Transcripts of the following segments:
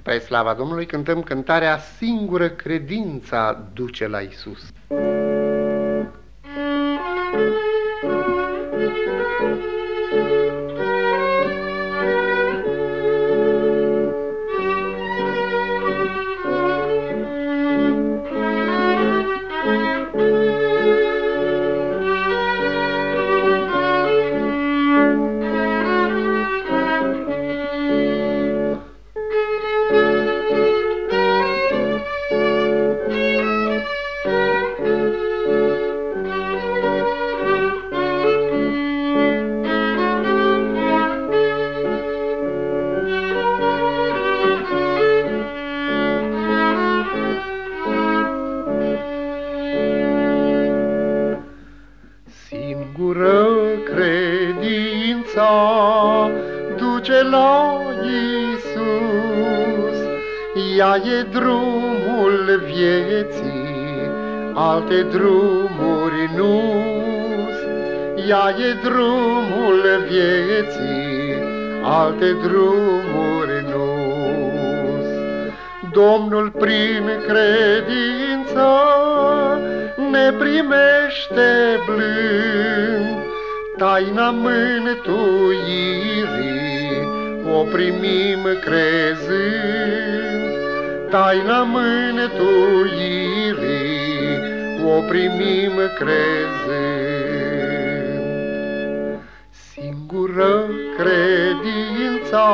Spre slava Domnului cântăm cântarea Singură credința duce la Iisus. Singură credința duce la Iisus, ea e drumul vieții, alte drumuri nu-s. Ea e drumul vieții, alte drumuri nu-s. Domnul prin credință ne primește blând, taina mântuirii o primim crezând. Taina mântuirii o primim crezând. Singură credința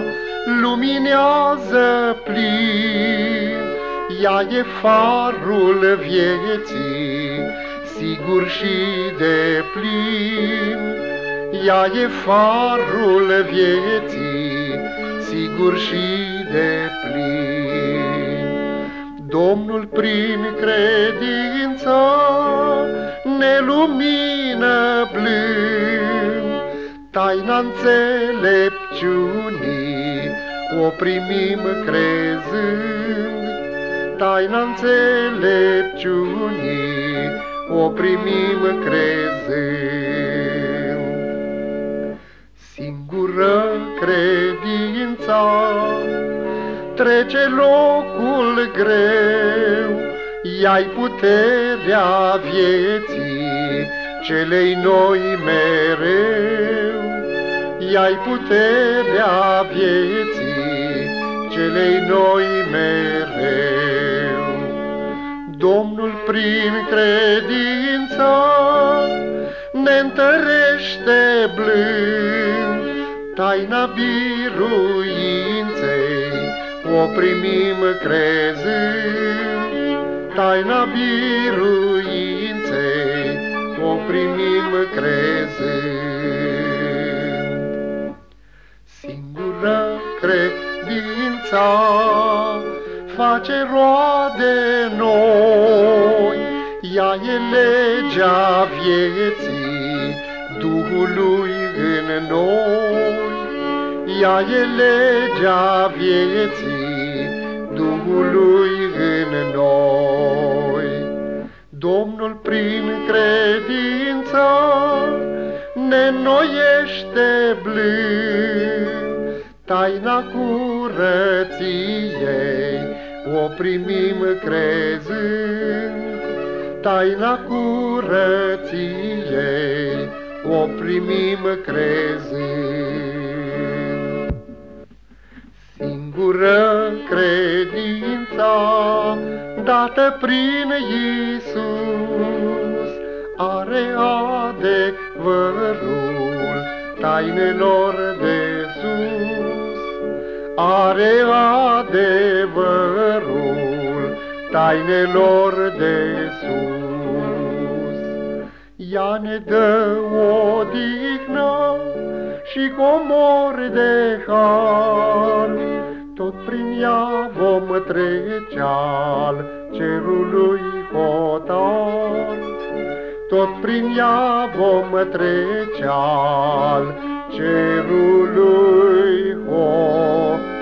luminează plin, ea e farul vieții, sigur și deplin. Ea e farul vieții, sigur și deplin. Domnul prin credință ne lumină blând, taina înțelepciunii o primim crezând. Taina înțelepciunii o primim crezând. Singură credința trece locul greu, ea-i puterea vieții celei noi mereu. Ea-i puterea vieții celei noi mereu. Domnul prin credință ne întărește blând, taina biruinței o primim crezând. Taina biruinței o primim crezând. Singură credința face roade noi, ea e legea vieții Duhului în noi. Ea e legea vieții Duhului în noi. Domnul prin credință ne înnoiește blând, taina curăției o primim crezând. Taina curăției o primim crezând. Singură credința dată prin Iisus are adevărul tainelor de sus. Are adevărul tainelor de sus. Ea ne dă odihnă și comori de har, tot prin ea vom trece al cerului hotar. Tot prin ea vom trece al cerului hotar.